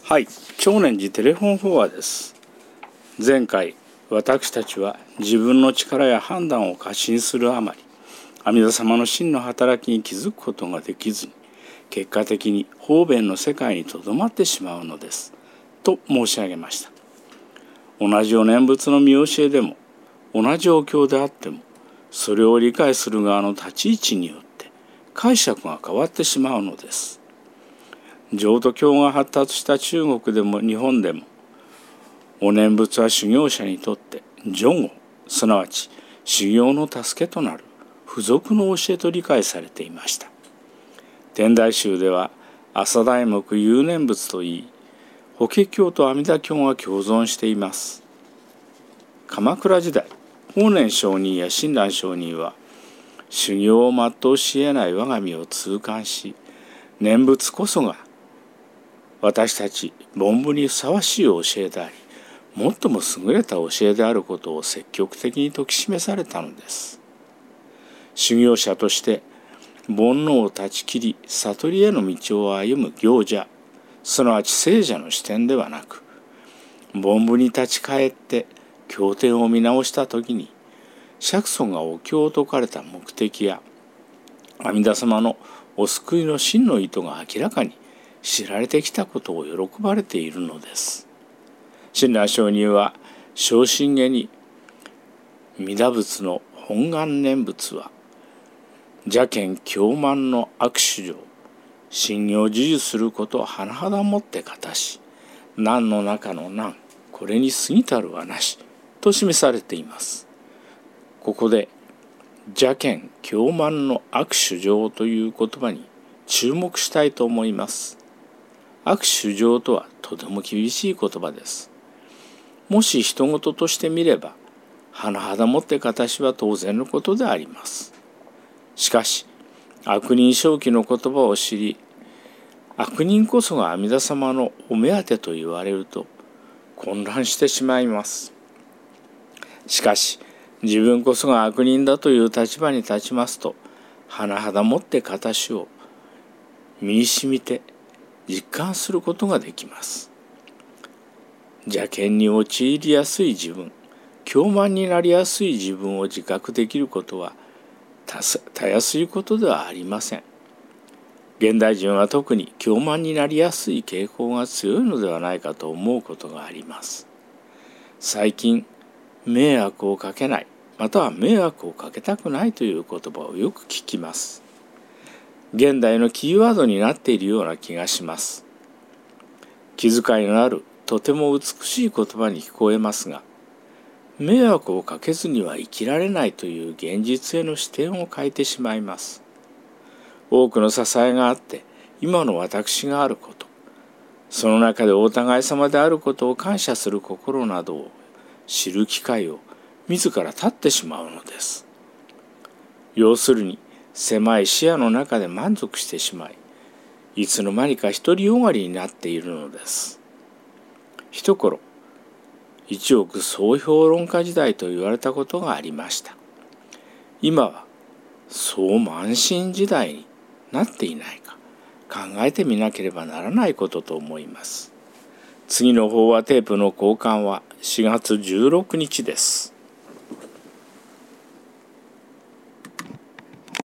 はい、長年寺テレフォンフォアです。前回、私たちは自分の力や判断を過信するあまり、阿弥陀様の真の働きに気づくことができずに、結果的に方便の世界にとどまってしまうのです、と申し上げました。同じお念仏の見教えでも、同じお経であっても、それを理解する側の立ち位置によって解釈が変わってしまうのです。浄土教が発達した中国でも日本でも、お念仏は修行者にとって助語、すなわち修行の助けとなる付属の教えと理解されていました。天台宗では朝題目有念仏といい、法華経と阿弥陀経が共存しています。鎌倉時代、法然上人や親鸞上人は修行を全うし得ない我が身を痛感し、念仏こそが私たち凡夫にふさわしい教えであり、最も優れた教えであることを積極的に説き示されたのです。修行者として煩悩を断ち切り悟りへの道を歩む行者、すなわち聖者の視点ではなく、凡夫に立ち返って経典を見直したときに、釈尊がお経を説かれた目的や阿弥陀様のお救いの真の意図が明らかに知られてきたことを喜ばれているのです。親鸞上人は正真下に、弥陀仏の本願念仏は邪見狂慢の悪手上、信行授受することを甚だもってかたし、難の中の難、これに過ぎたるはなしと示されています。ここで邪見狂慢の悪手上という言葉に注目したいと思います。悪手上とはとても厳しい言葉です。もし人事として見れば、甚だもって形は当然のことであります。しかし、悪人正気の言葉を知り、悪人こそが阿弥陀様のお目当てと言われると混乱してしまいます。しかし、自分こそが悪人だという立場に立ちますと、甚だもって形を身にしみて実感することができます。邪見に陥りやすい自分、狂慢になりやすい自分を自覚できることはたやすいことではありません。現代人は特に狂慢になりやすい傾向が強いのではないかと思うことがあります。最近、迷惑をかけない、または迷惑をかけたくないという言葉をよく聞きます。現代のキーワードになっているような気がします。気遣いのあるとても美しい言葉に聞こえますが、迷惑をかけずには生きられないという現実への視点を変えてしまいます。多くの支えがあって今の私があること、その中でお互い様であることを感謝する心などを知る機会を自ら絶ってしまうのです。要するに、狭い視野の中で満足してしまい、いつの間にか独りよがりになっているのです。一頃、一億総評論家時代と言われたことがありました。今は総慢心時代になっていないか考えてみなければならないことと思います。次の飽和テープの交換は4月16日です。